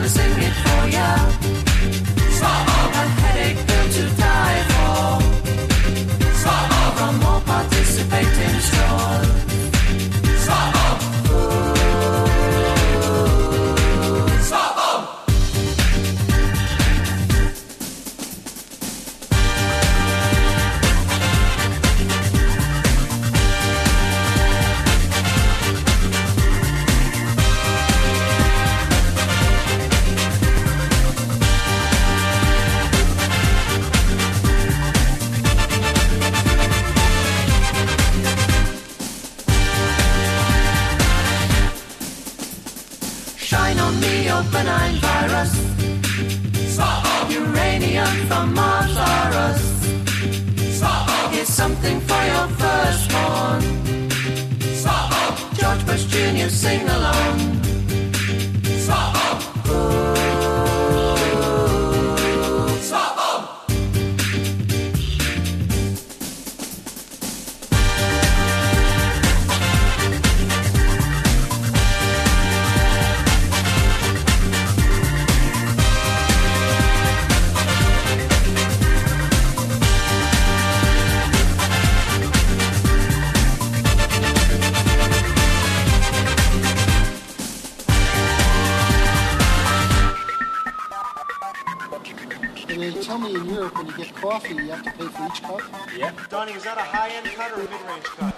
to sing it for ya. A headache pill to die for. From all participating stores. Shine on me, your benign virus. Uranium from Mars or us. Here's something for your firstborn. George Bush Jr. sing along. They tell me in Europe when you get coffee, you have to pay for each cup. Yep. Donnie, is that a high-end cut or a mid-range cut?